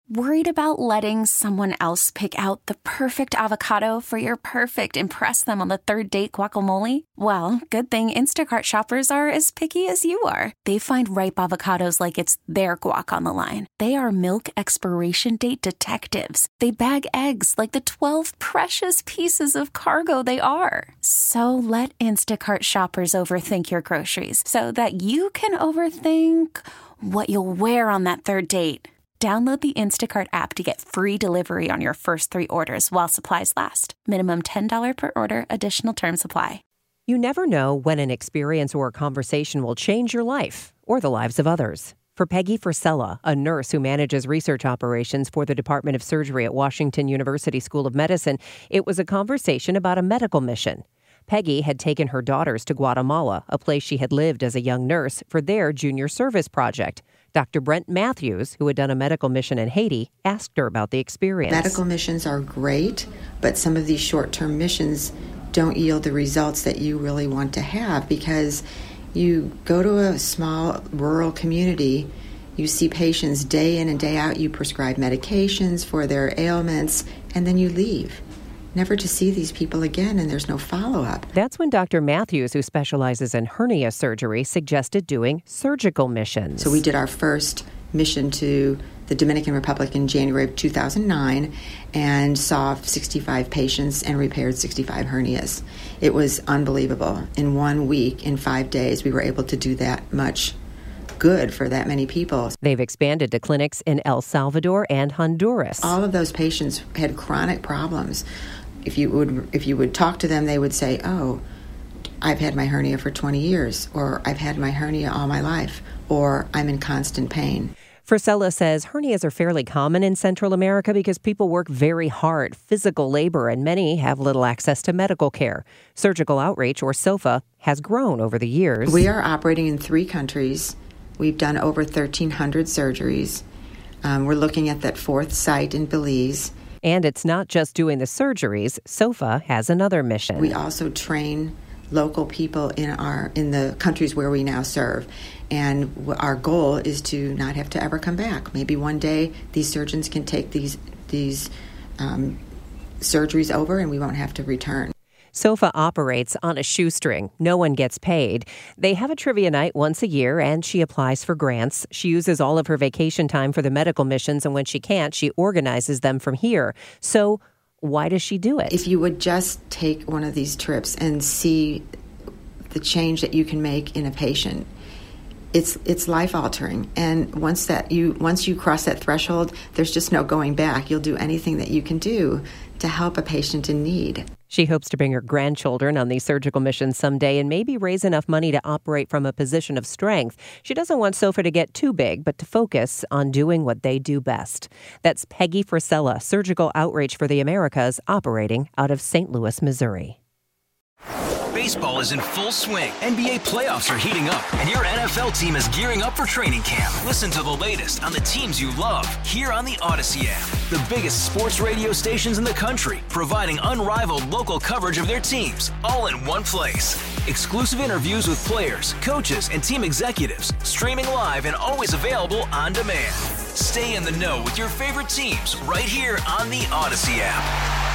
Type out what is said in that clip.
Worried about letting someone else pick out the perfect avocado for your perfect impress them on the third date guacamole? Well, good thing Instacart shoppers are as picky as you are. They find ripe avocados like it's their guac on the line. They are milk expiration date detectives. They bag eggs like the 12 precious pieces of cargo they are. So let Instacart shoppers overthink your groceries so that you can overthink what you'll wear on that third date. Download the Instacart app to get free delivery on your first 3 orders while supplies last. Minimum $10 per order. Additional terms apply. You never know when an experience or a conversation will change your life or the lives of others. For Peggy Frisella, a nurse who manages research operations for the Department of Surgery at Washington University School of Medicine, it was a conversation about a medical mission. Peggy had taken her daughters to Guatemala, a place she had lived as a young nurse, for their junior service project. Dr. Brent Matthews, who had done a medical mission in Haiti, asked her about the experience. Medical missions are great, but some of these short-term missions don't yield the results that you really want to have, because you go to a small rural community, you see patients day in and day out, you prescribe medications for their ailments, and then you leave, never to see these people again, and there's no follow-up. That's when Dr. Matthews, who specializes in hernia surgery, suggested doing surgical missions. So we did our first mission to the Dominican Republic in January of 2009 and saw 65 patients and repaired 65 hernias. It was unbelievable. In 1 week, in 5 days, we were able to do that much good for that many people. They've expanded to clinics in El Salvador and Honduras. All of those patients had chronic problems. If you would talk to them, they would say, "Oh, I've had my hernia for 20 years," or "I've had my hernia all my life," or "I'm in constant pain." Frisella says hernias are fairly common in Central America because people work very hard, physical labor, and many have little access to medical care. Surgical Outreach, or SOFA, has grown over the years. We are operating in 3 countries. We've done over 1,300 surgeries. We're looking at that 4th site in Belize. And it's not just doing the surgeries. SOFA has another mission. We also train local people in the countries where we now serve. And our goal is to not have to ever come back. Maybe one day these surgeons can take these surgeries over and we won't have to return. SOFA operates on a shoestring. No one gets paid. They have a trivia night once a year, and she applies for grants. She uses all of her vacation time for the medical missions, and when she can't, she organizes them from here. So why does she do it? If you would just take one of these trips and see the change that you can make in a patient, it's life-altering. And once you cross that threshold, there's just no going back. You'll do anything that you can do to help a patient in need. She hopes to bring her grandchildren on these surgical missions someday and maybe raise enough money to operate from a position of strength. She doesn't want SOFA to get too big, but to focus on doing what they do best. That's Peggy Frisella, Surgical Outreach for the Americas, operating out of St. Louis, Missouri. Baseball is in full swing. NBA playoffs are heating up, and your NFL team is gearing up for training camp. Listen to the latest on the teams you love here on the Odyssey app. The biggest sports radio stations in the country, providing unrivaled local coverage of their teams, all in one place. Exclusive interviews with players, coaches, and team executives, streaming live and always available on demand. Stay in the know with your favorite teams right here on the Odyssey app.